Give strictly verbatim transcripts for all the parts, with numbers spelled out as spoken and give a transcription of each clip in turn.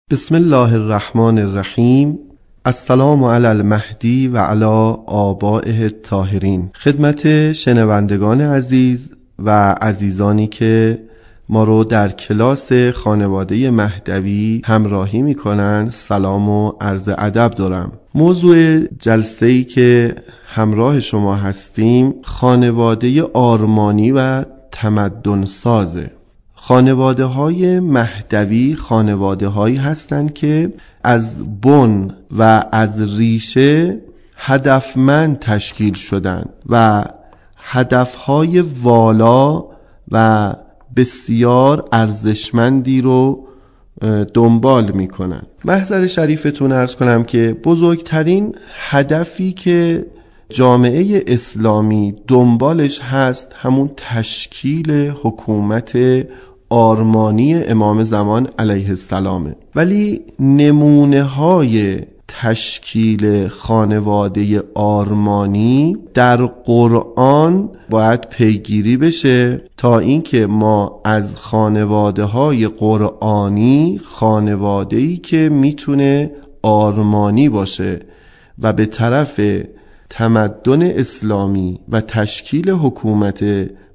بسم الله الرحمن الرحیم. السلام علی المهدی و علی آبائه الطاهرین. خدمت شنوندگان عزیز و عزیزانی که ما رو در کلاس خانواده مهدوی همراهی میکنن سلام و عرض ادب دارم. موضوع جلسه‌ای که همراه شما هستیم خانواده آرمانی و تمدن سازه. خانواده های مهدوی خانواده هایی هستند که از بن و از ریشه هدفمند تشکیل شدند و هدفهای والا و بسیار ارزشمندی رو دنبال میکنن. محضر شریفتون عرض کنم که بزرگترین هدفی که جامعه اسلامی دنبالش هست همون تشکیل حکومت آرمانی امام زمان علیه السلامه، ولی نمونه های تشکیل خانواده آرمانی در قرآن باید پیگیری بشه تا اینکه ما از خانواده های قرآنی خانواده‌ای که میتونه آرمانی باشه و به طرف تمدن اسلامی و تشکیل حکومت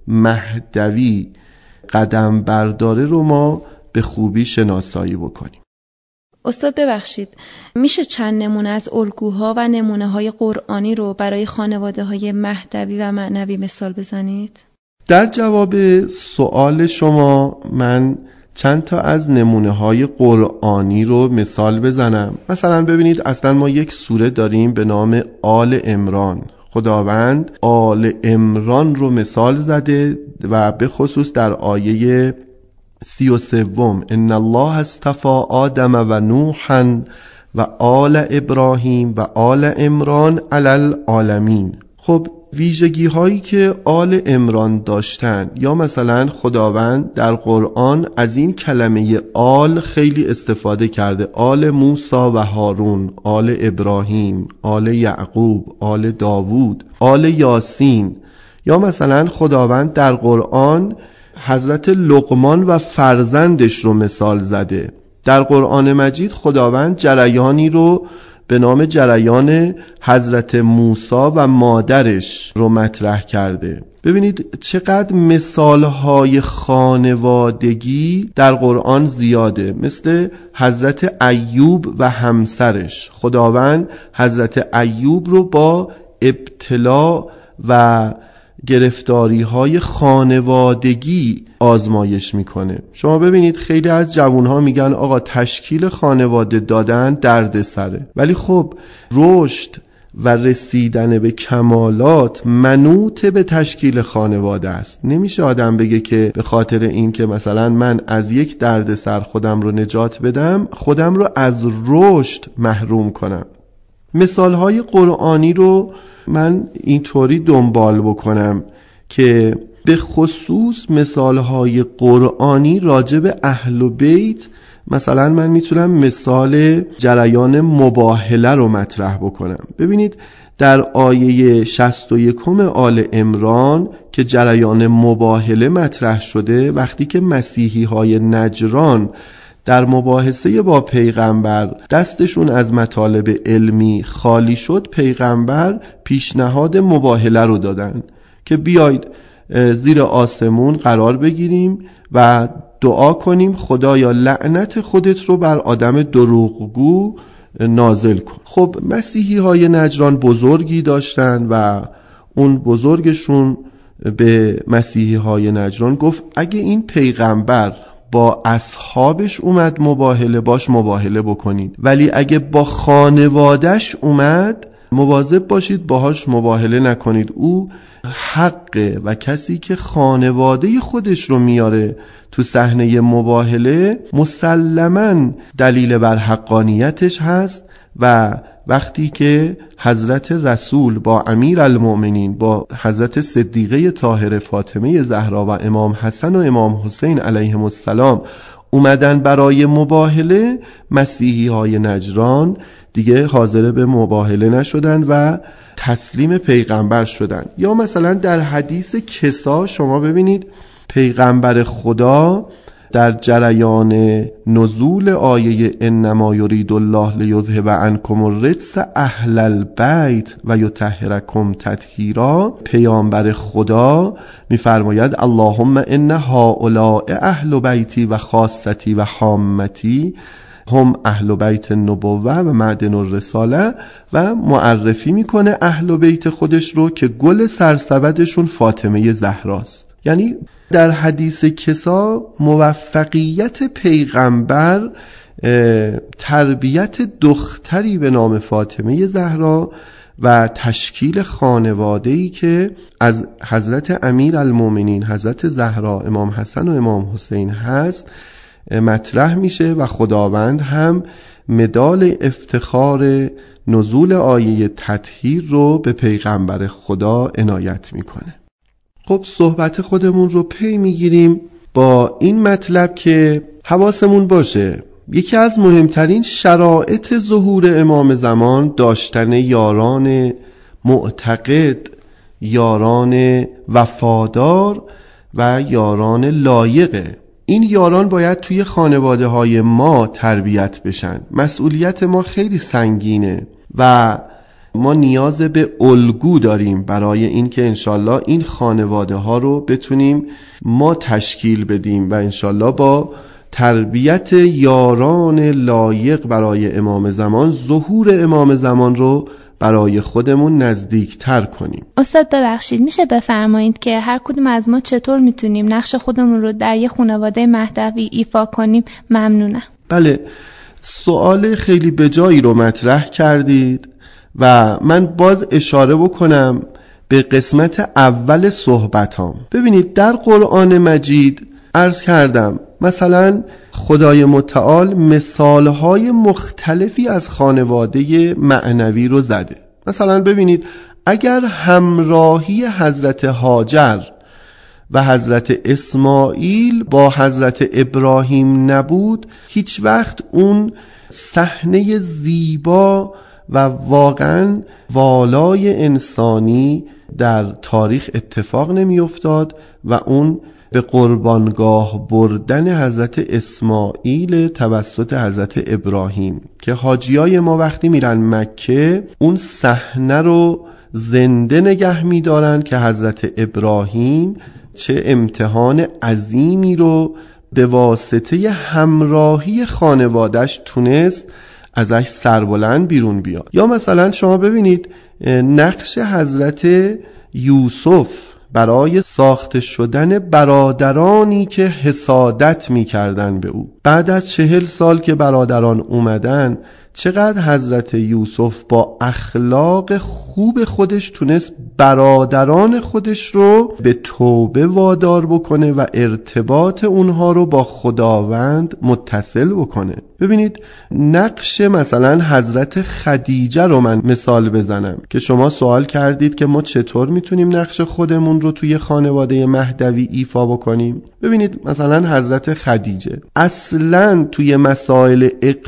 مهدوی قدم برداره رو ما به خوبی شناسایی بکنیم. استاد ببخشید، میشه چند نمونه از الگوها و نمونه های قرآنی رو برای خانواده های مهدوی و معنوی مثال بزنید؟ در جواب سوال شما من چند تا از نمونه های قرآنی رو مثال بزنم. مثلا ببینید اصلا ما یک سوره داریم به نام آل عمران. خداوند آل عمران رو مثال زده و به خصوص در آیه سی و سوم ان الله اصطفى آدم و نوحا و آل ابراهیم و آل عمران علی العالمین. خب ویژگی هایی که آل عمران داشتن، یا مثلا خداوند در قرآن از این کلمه آل خیلی استفاده کرده، آل موسی و هارون، آل ابراهیم، آل یعقوب، آل داوود، آل یاسین. یا مثلا خداوند در قرآن حضرت لقمان و فرزندش رو مثال زده. در قرآن مجید خداوند جریانی رو به نام جریان حضرت موسی و مادرش رو مطرح کرده. ببینید چقدر مثالهای خانوادگی در قرآن زیاده، مثل حضرت ایوب و همسرش. خداوند حضرت ایوب رو با ابتلا و گرفتاری های خانوادگی آزمایش میکنه. شما ببینید خیلی از جوانها میگن آقا تشکیل خانواده دادن درد سره، ولی خب رشد و رسیدن به کمالات منوط به تشکیل خانواده است. نمیشه آدم بگه که به خاطر این که مثلا من از یک درد سر خودم رو نجات بدم خودم رو از رشد محروم کنم. مثالهای قرآنی رو من اینطوری دنبال بکنم که به خصوص مثالهای قرآنی راجع به اهل بیت، مثلا من میتونم مثال جریان مباهله رو مطرح بکنم. ببینید در آیه شصت و یکم آل عمران که جریان مباهله مطرح شده، وقتی که مسیحی های نجران در مباحثه با پیغمبر دستشون از مطالب علمی خالی شد، پیغمبر پیشنهاد مباهله رو دادن که بیایید زیر آسمون قرار بگیریم و دعا کنیم خدایا لعنت خودت رو بر آدم دروغگو نازل کن. خب مسیحی های نجران بزرگی داشتن و اون بزرگشون به مسیحی های نجران گفت اگه این پیغمبر با اصحابش اومد مباهله باش مباهله بکنید، ولی اگه با خانوادش اومد مواظب باشید باهاش مباهله نکنید. او حقه و کسی که خانواده خودش رو میاره تو صحنه مباهله مسلماً دلیل بر حقانیتش هست. و وقتی که حضرت رسول با امیر المؤمنین با حضرت صدیقه طاهره فاطمه زهرا و امام حسن و امام حسین علیهم السلام اومدن برای مباهله، مسیحی های نجران دیگه حاضر به مباهله نشدن و تسلیم پیغمبر شدن. یا مثلا در حدیث کسا شما ببینید پیغمبر خدا در جریان نزول آیه انما یرید الله لیذهب عنکم الرجس اهل البیت و یطهرکم تطهیرا، پیامبر خدا میفرماید اللهم ان هؤلاء اهل بیتی و خاصتی و حامتی هم اهل بیت النبوه و معدن الرساله، و معرفی میکنه اهل بیت خودش رو که گل سرسبدشون فاطمه زهراست. یعنی در حدیث کسا موفقیت پیغمبر تربیت دختری به نام فاطمه زهرا و تشکیل خانواده‌ای که از حضرت امیرالمومنین حضرت زهرا، امام حسن و امام حسین هست مطرح میشه و خداوند هم مدال افتخار نزول آیه تطهیر رو به پیغمبر خدا عنایت میکنه. خب صحبت خودمون رو پی میگیریم با این مطلب که حواسمون باشه یکی از مهمترین شرایط ظهور امام زمان داشتن یاران معتقد، یاران وفادار و یاران لایقه. این یاران باید توی خانواده های ما تربیت بشن. مسئولیت ما خیلی سنگینه و ما نیاز به الگو داریم برای اینکه انشالله این خانواده ها رو بتونیم ما تشکیل بدیم و انشالله با تربیت یاران لایق برای امام زمان ظهور امام زمان رو برای خودمون نزدیکتر کنیم. استاد ببخشید میشه بفرمایید که هر کدوم از ما چطور میتونیم نقش خودمون رو در یه خانواده مهدوی ایفا کنیم؟ ممنونم. بله، سوال خیلی بجایی رو مطرح کردید و من باز اشاره بکنم به قسمت اول صحبتام. ببینید در قرآن مجید عرض کردم مثلا خدای متعال مثالهای مختلفی از خانواده معنوی رو زده. مثلا ببینید اگر همراهی حضرت هاجر و حضرت اسماعیل با حضرت ابراهیم نبود، هیچ وقت اون صحنه زیبا و واقعا والای انسانی در تاریخ اتفاق نمی افتاد و اون به قربانگاه بردن حضرت اسماعیل توسط حضرت ابراهیم که حاجیای ما وقتی میرن مکه اون صحنه رو زنده نگه میدارن که حضرت ابراهیم چه امتحان عظیمی رو به واسطه همراهی خانوادش تونست ازش سربلند بیرون بیاد. یا مثلا شما ببینید نقش حضرت یوسف برای ساخته شدن برادرانی که حسادت می‌کردند به او. بعد از چهل سال که برادران اومدن، چقدر حضرت یوسف با اخلاق خوب خودش تونست برادران خودش رو به توبه وادار بکنه و ارتباط اونها رو با خداوند متصل بکنه. ببینید نقش مثلا حضرت خدیجه رو من مثال بزنم که شما سوال کردید که ما چطور میتونیم نقش خودمون رو توی خانواده مهدوی ایفا بکنیم. ببینید مثلا حضرت خدیجه اصلاً توی مسائل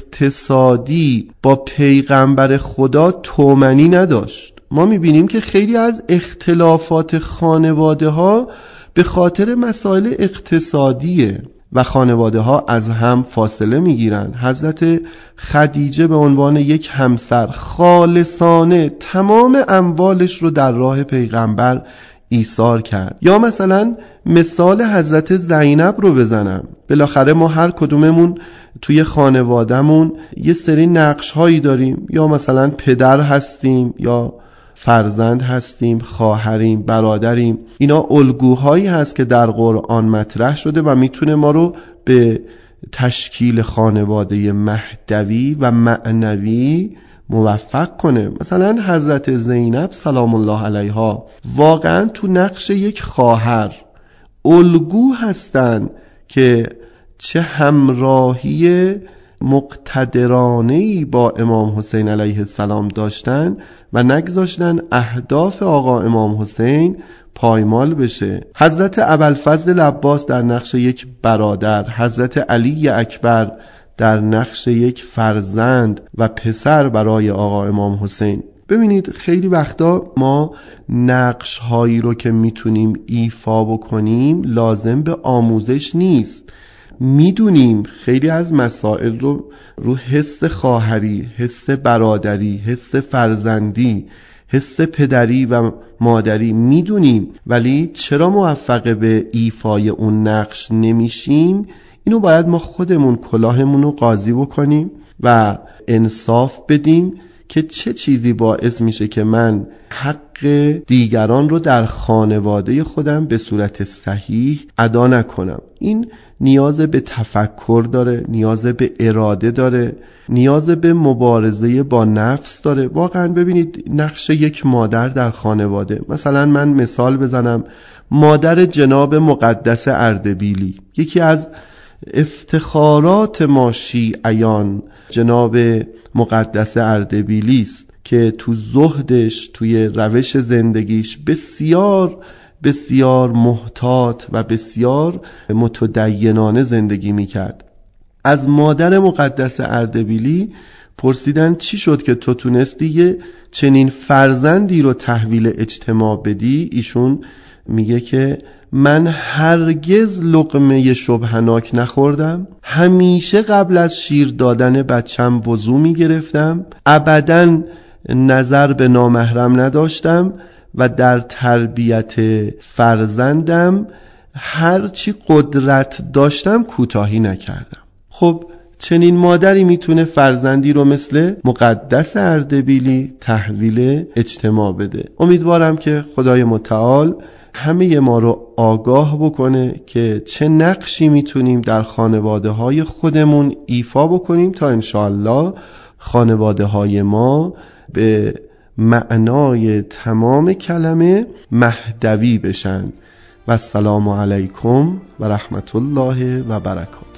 اقتصادی با پیغمبر خدا تومنی نداشت. ما میبینیم که خیلی از اختلافات خانواده ها به خاطر مسائل اقتصادیه و خانواده ها از هم فاصله میگیرن. حضرت خدیجه به عنوان یک همسر خالصانه تمام اموالش رو در راه پیغمبر ایثار کرد. یا مثلا مثال حضرت زینب رو بزنم. بالاخره ما هر کدوممون توی خانوادهمون یه سری نقش هایی داریم، یا مثلا پدر هستیم یا فرزند هستیم، خواهریم، برادریم. اینا الگوهایی هست که در قرآن مطرح شده و میتونه ما رو به تشکیل خانواده مهدوی و معنوی موفق کنه. مثلا حضرت زینب سلام الله علیها واقعا تو نقش یک خواهر الگو هستن که چه همراهی مقتدرانه‌ای با امام حسین علیه السلام داشتن و نگذاشتن اهداف آقا امام حسین پایمال بشه. حضرت ابوالفضل عباس در نقش یک برادر، حضرت علی اکبر در نقش یک فرزند و پسر برای آقا امام حسین. ببینید خیلی وقتا ما نقش هایی رو که میتونیم ایفا بکنیم لازم به آموزش نیست. میدونیم خیلی از مسائل رو رو حس خواهری، حس برادری، حس فرزندی، حس پدری و مادری میدونیم، ولی چرا موفق به ایفای اون نقش نمیشیم؟ اینو باید ما خودمون کلاهمون رو قاضی بکنیم و انصاف بدیم که چه چیزی باعث میشه که من حق دیگران رو در خانواده خودم به صورت صحیح ادا نکنم. این نیاز به تفکر داره، نیاز به اراده داره، نیاز به مبارزه با نفس داره. واقعا ببینید نقش یک مادر در خانواده، مثلا من مثال بزنم، مادر جناب مقدس اردبیلی، یکی از افتخارات ما شیعیان جناب مقدس اردبیلی است که تو زهدش، توی روش زندگیش بسیار بسیار محتاط و بسیار متدینانه زندگی میکرد. از مادر مقدس اردبیلی پرسیدن چی شد که تو تونستی یه چنین فرزندی رو تحویل اجتماع بدی؟ ایشون میگه که من هرگز لقمه شبهناک نخوردم، همیشه قبل از شیر دادن بچم وضو میگرفتم، ابداً نظر به نامحرم نداشتم و در تربیت فرزندم هرچی قدرت داشتم کوتاهی نکردم. خب چنین مادری میتونه فرزندی رو مثل مقدس اردبیلی تحویل اجتماع بده. امیدوارم که خدای متعال همه ما رو آگاه بکنه که چه نقشی میتونیم در خانواده های خودمون ایفا بکنیم تا انشاءالله خانواده های ما به معنای تمام کلمه مهدوی بشن. و السلام علیکم و رحمت الله و برکاته.